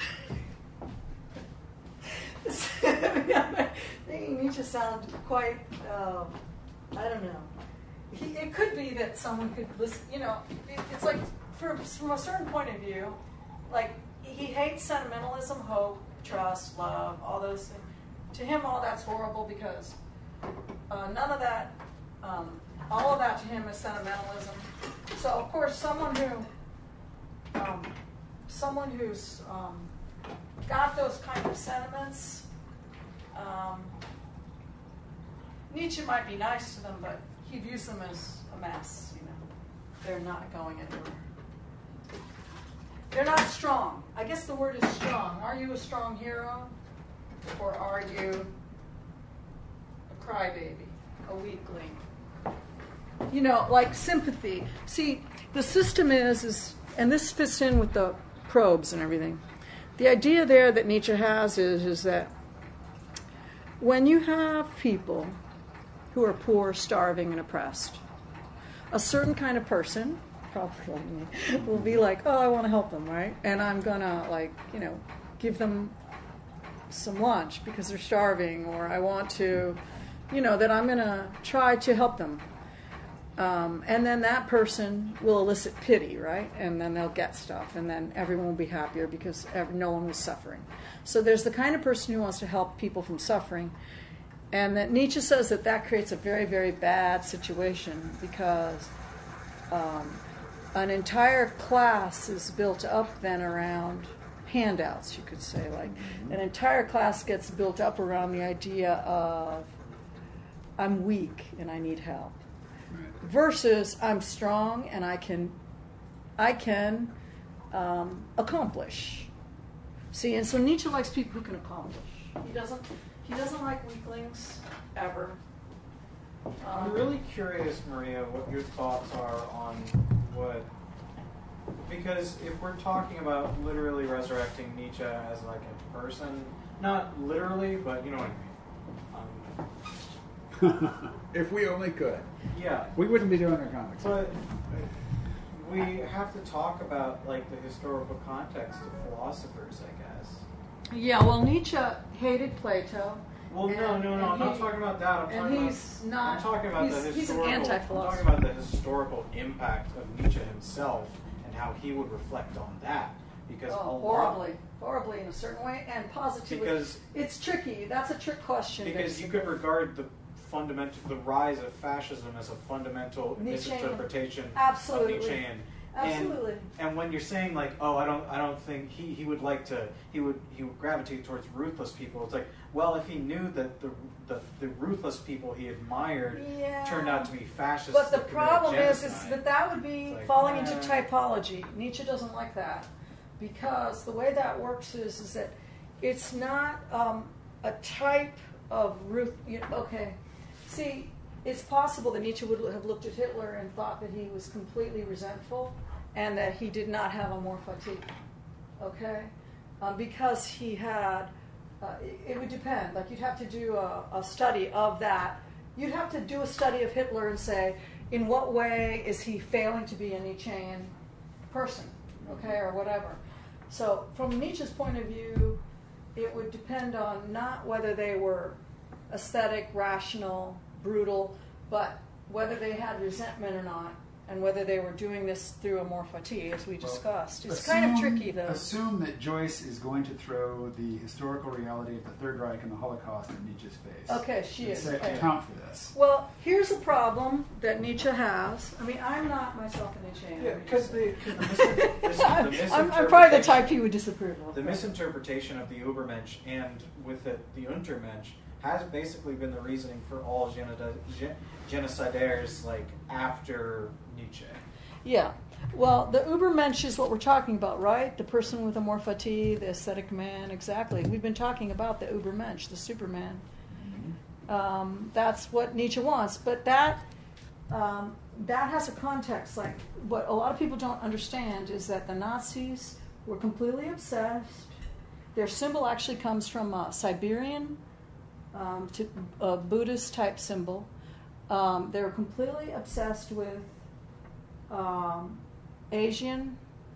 Nietzsche sounds quite, uh, I don't know. He, it could be that someone could listen, you know, it, it's like, for, from a certain point of view, like, he hates sentimentalism, hope, trust, love, all those things. To him, all that's horrible because uh, none of that, um, all of that to him is sentimentalism. So, of course, someone who, um, someone who's, um, got those kind of sentiments. Um, Nietzsche might be nice to them, but he views them as a mess. You know, they're not going anywhere. They're not strong. I guess the word is strong. Are you a strong hero, or are you a crybaby, a weakling? You know, like sympathy. See, the system is, is, and this fits in with the probes and everything. The idea there that Nietzsche has is, is that when you have people who are poor, starving, and oppressed, a certain kind of person, probably me, will be like, oh, I want to help them, right? And I'm going to, like, you know, give them some lunch because they're starving, or I want to, you know, that I'm going to try to help them. Um, and then that person will elicit pity, right? And then they'll get stuff, and then everyone will be happier because every, no one was suffering. So there's the kind of person who wants to help people from suffering, and that Nietzsche says that that creates a very, very bad situation because um, an entire class is built up then around handouts, you could say. Like an entire class gets built up around the idea of I'm weak and I need help. Versus I'm strong and I can, I can um, accomplish. See, and so Nietzsche likes people who can accomplish. He doesn't. He doesn't like weaklings ever. Um, I'm really curious, Maria, what your thoughts are on what, because if we're talking about literally resurrecting Nietzsche as like a person, not literally, but you know what I mean. Um, If we only could. Yeah. We wouldn't be doing our comics. But we have to talk about like the historical context of philosophers, I guess. Yeah, well, Nietzsche hated Plato. Well, no, no, no. I'm he, not talking about that. I'm and talking he's about. not. I'm talking about he's, the he's an historical. I'm anti-philosopher. talking about the historical impact of Nietzsche himself and how he would reflect on that. Because oh, a horribly, lot, horribly in a certain way, and positively. Because it's tricky. That's a trick question. Because basically. you could regard the fundamental, the rise of fascism as a fundamental Nietzschean. misinterpretation Absolutely. of Nietzschean. Absolutely. And, and when you're saying like, oh, I don't, I don't think he, he would like to, he would, he would gravitate towards ruthless people. It's like, well, if he knew that the the, the ruthless people he admired yeah. turned out to be fascists, but the that committed problem is, is genocide, that that would be like, falling eh. into typology. Nietzsche doesn't like that because the way that works is, is that it's not um, a type of ruth. You know, okay, see. It's possible that Nietzsche would have looked at Hitler and thought that he was completely resentful and that he did not have amor fati, okay? Um, because he had, uh, it, it would depend. Like you'd have to do a, a study of that. You'd have to do a study of Hitler and say, in what way is he failing to be a Nietzschean person, okay, or whatever. So from Nietzsche's point of view, it would depend on not whether they were aesthetic, rational, brutal, but whether they had resentment or not, and whether they were doing this through amor fati, as we discussed. It's assume, kind of tricky, though. Assume that Joyce is going to throw the historical reality of the Third Reich and the Holocaust in Nietzsche's face. Okay, she and is. Say, Okay. account for this. Well, here's a problem that Nietzsche has. I mean, I'm not myself a Nietzschean. yeah, because the, cause the, mis- the I'm, mis- I'm, I'm probably the misinterpretation- type he would disapprove of. The misinterpretation of the Übermensch and with it the Untermensch has basically been the reasoning for all genocid- gen- genocidaires like after Nietzsche. Yeah. Well, the Übermensch is what we're talking about, right? The person with amor fati, the aesthetic man, exactly. We've been talking about the Übermensch, the Superman. Mm-hmm. Um, that's what Nietzsche wants. But that um, that has a context. Like, what a lot of people don't understand is that the Nazis were completely obsessed. Their symbol actually comes from a Siberian um, to a Buddhist type symbol. Um, they were completely obsessed with Um, Asian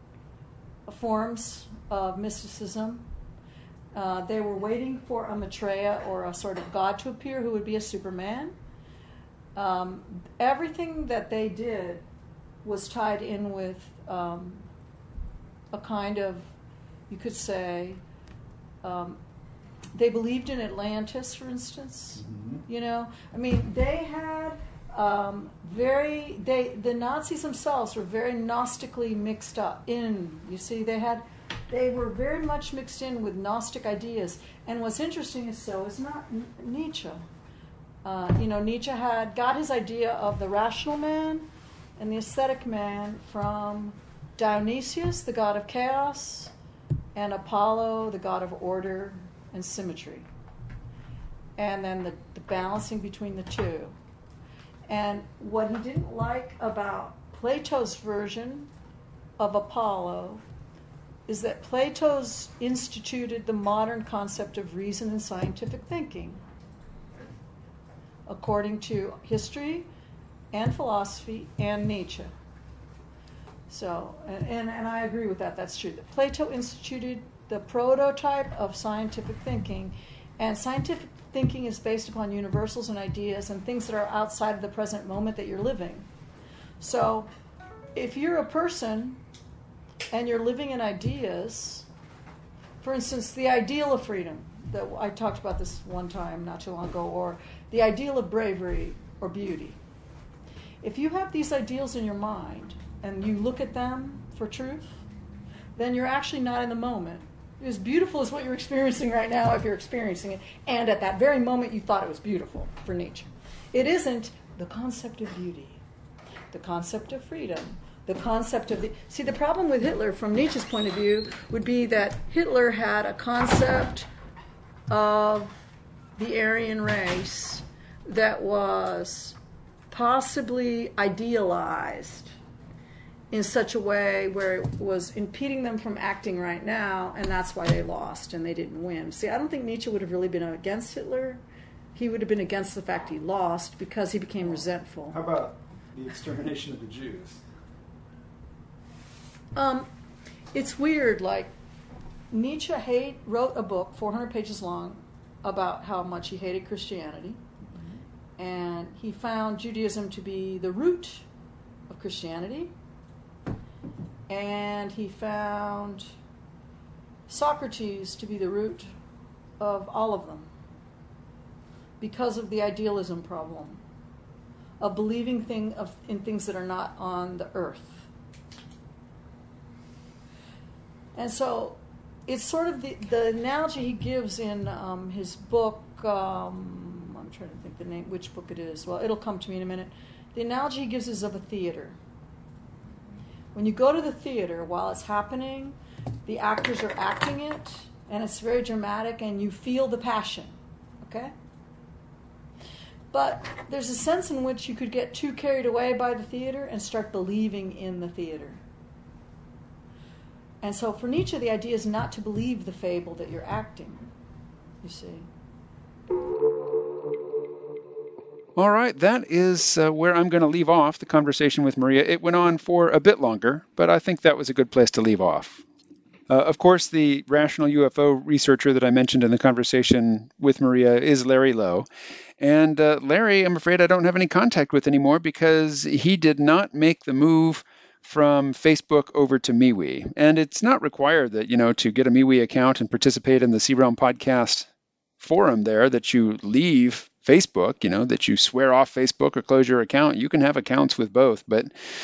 forms of mysticism. Uh, they were waiting for a Maitreya or a sort of god to appear who would be a Superman. Um, everything that they did was tied in with um, a kind of, you could say, um, they believed in Atlantis, for instance. Mm-hmm. You know, I mean, they had Um, very, they the Nazis themselves were very Gnostically mixed up in. You see, they had, they were very much mixed in with Gnostic ideas. And what's interesting is so is not N- Nietzsche. Uh, you know, Nietzsche had got his idea of the rational man and the aesthetic man from Dionysius, the god of chaos, and Apollo, the god of order and symmetry. And then the, the balancing between the two. And what he didn't like about Plato's version of Apollo is that Plato's instituted the modern concept of reason and scientific thinking, according to history and philosophy and Nietzsche. So, and, and, and I agree with that, that's true. That Plato instituted the prototype of scientific thinking, and scientific thinking is based upon universals and ideas and things that are outside of the present moment that you're living. So, if you're a person and you're living in ideas, for instance, the ideal of freedom, that I talked about this one time not too long ago, or the ideal of bravery or beauty. If you have these ideals in your mind and you look at them for truth, then you're actually not in the moment. As beautiful as what you're experiencing right now, if you're experiencing it, and at that very moment you thought it was beautiful for Nietzsche. It isn't the concept of beauty, the concept of freedom, the concept of the... See, the problem with Hitler, from Nietzsche's point of view, would be that Hitler had a concept of the Aryan race that was possibly idealized in such a way where it was impeding them from acting right now, and that's why they lost and they didn't win. See, I don't think Nietzsche would have really been against Hitler. He would have been against the fact he lost because he became resentful. How about the extermination of the Jews? Um, it's weird, like, Nietzsche hate, wrote a book, four hundred pages long, about how much he hated Christianity. Mm-hmm. And he found Judaism to be the root of Christianity. And he found Socrates to be the root of all of them because of the idealism problem of believing thing of, in things that are not on the earth. And so it's sort of the, the analogy he gives in um, his book, um, I'm trying to think the name, which book it is. Well, it'll come to me in a minute. The analogy he gives is of a theater. When you go to the theater, while it's happening, the actors are acting it, and it's very dramatic, and you feel the passion, okay? But there's a sense in which you could get too carried away by the theater and start believing in the theater. And so for Nietzsche, the idea is not to believe the fable that you're acting, you see. All right, that is uh, where I'm going to leave off the conversation with Maria. It went on for a bit longer, but I think that was a good place to leave off. Uh, of course, the rational U F O researcher that I mentioned in the conversation with Maria is Larry Lowe. And uh, Larry, I'm afraid I don't have any contact with anymore because he did not make the move from Facebook over to MeWe. And it's not required that, you know, to get a MeWe account and participate in the C-Realm podcast forum there, that you leave Facebook, you know, that you swear off Facebook or close your account. You can have accounts with both. But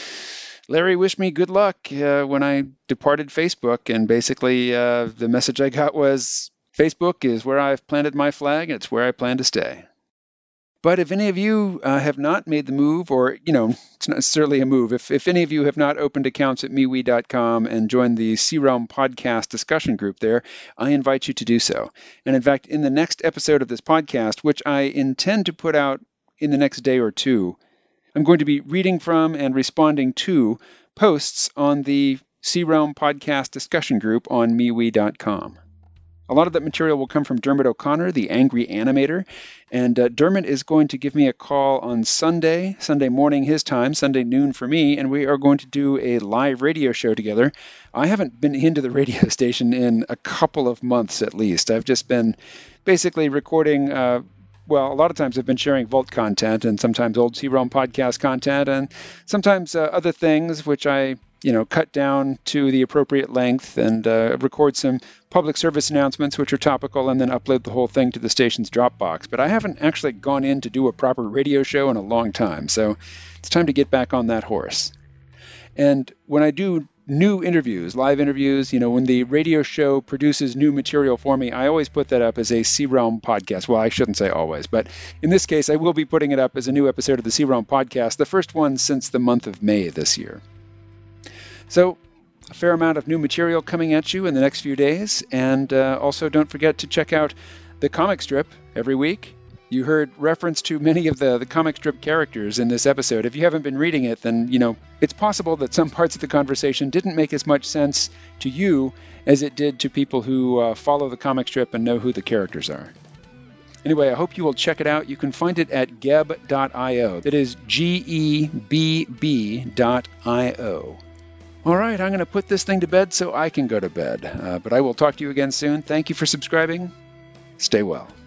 Larry wished me good luck uh, when I departed Facebook. And basically uh, the message I got was, Facebook is where I've planted my flag and it's where I plan to stay. But if any of you uh, have not made the move, or, you know, it's not necessarily a move, if, if any of you have not opened accounts at MeWe dot com and joined the C-Realm podcast discussion group there, I invite you to do so. And in fact, in the next episode of this podcast, which I intend to put out in the next day or two, I'm going to be reading from and responding to posts on the C-Realm podcast discussion group on MeWe dot com. A lot of that material will come from Dermot O'Connor, the angry animator, and uh, Dermot is going to give me a call on Sunday, Sunday morning his time, Sunday noon for me, and we are going to do a live radio show together. I haven't been into the radio station in a couple of months at least. I've just been basically recording, uh, well, a lot of times I've been sharing Vault content and sometimes old C-Realm podcast content and sometimes uh, other things which I you know, cut down to the appropriate length and uh, record some public service announcements which are topical and then upload the whole thing to the station's Dropbox. But I haven't actually gone in to do a proper radio show in a long time, so it's time to get back on that horse. And when I do new interviews, live interviews, you know, when the radio show produces new material for me, I always put that up as a C-Realm podcast. Well, I shouldn't say always, but in this case, I will be putting it up as a new episode of the C-Realm podcast, the first one since the month of May this year. So a fair amount of new material coming at you in the next few days. And uh, also don't forget to check out the comic strip every week. You heard reference to many of the, the comic strip characters in this episode. If you haven't been reading it, then, you know, it's possible that some parts of the conversation didn't make as much sense to you as it did to people who uh, follow the comic strip and know who the characters are. Anyway, I hope you will check it out. You can find it at gebb dot io. That is G E B B dot I O. All right, I'm going to put this thing to bed so I can go to bed. Uh, but I will talk to you again soon. Thank you for subscribing. Stay well.